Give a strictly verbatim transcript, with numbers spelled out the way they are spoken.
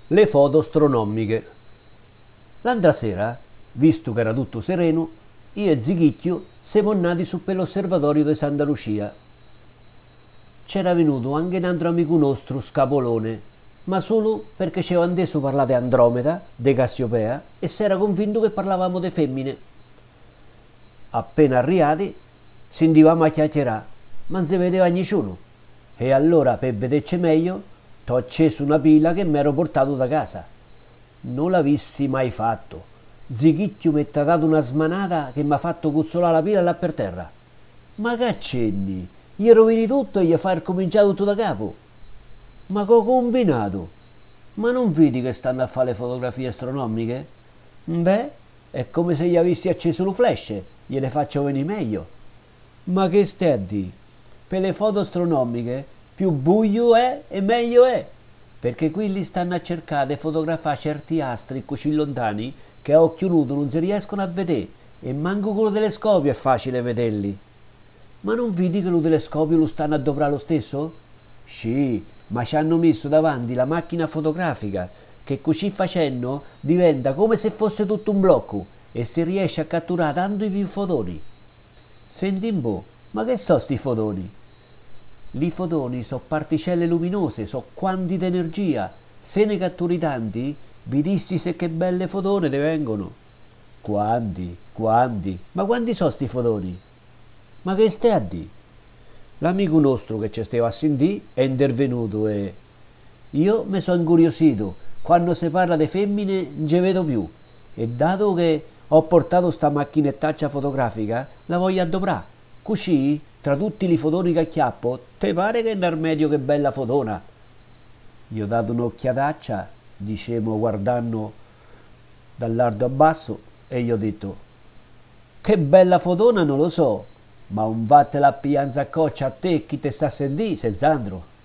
Le foto astronomiche. L'altra sera, visto che era tutto sereno, io e Zichicchio siamo andati su per l'osservatorio di Santa Lucia. C'era venuto anche un altro amico nostro, Scapolone, ma solo perché ci aveva andato parlare di Andromeda, di Cassiopea, e si era convinto che parlavamo di femmine. Appena arrivati, sentivamo a chiacchierare, ma non si vedeva nessuno. E allora, per vederci meglio, t'ho acceso una pila che mi ero portato da casa. Non l'avissi mai fatto. Zichicchio mi ha dato una smanata che mi ha fatto cuzzolare la pila là per terra. Ma che accenni? Gli rovini tutto e gli fai ricominciare tutto da capo. Ma che ho combinato? Ma non vedi che stanno a fare le fotografie astronomiche? Beh, è come se gli avessi acceso lo flash, gliele faccio venire meglio. Ma che stai a dire? Per le foto astronomiche più buio è e meglio è, perché quelli stanno a cercare di fotografare certi astri così lontani che a occhio nudo non si riescono a vedere e manco con lo telescopio è facile vederli. Ma non vedi che lo telescopio lo stanno a dovrare lo stesso? Sì, ma ci hanno messo davanti la macchina fotografica che così facendo diventa come se fosse tutto un blocco e si riesce a catturare tanto più fotoni. Senti un po', ma che so sti fotoni? I fotoni sono particelle luminose, sono quanti d'energia. Se ne catturi tanti, vedisti se che belle fotone te vengono. Quanti, quanti, ma quanti sono sti fotoni? Ma che stai a dire? L'amico nostro che ci stava a sentire è intervenuto e io mi sono incuriosito. Quando si parla di femmine non ci vedo più. E dato che ho portato sta macchinettaccia fotografica, la voglio addobrare. Così, tra tutti i fotoni che acchiappo, te pare che nel medio che bella fotona? Gli ho dato un'occhiataccia, dicevo guardando dall'alto a basso, e gli ho detto, che bella fotona non lo so, ma un vattela a pigliare a coccia a te chi te sta a sentire, senz'altro.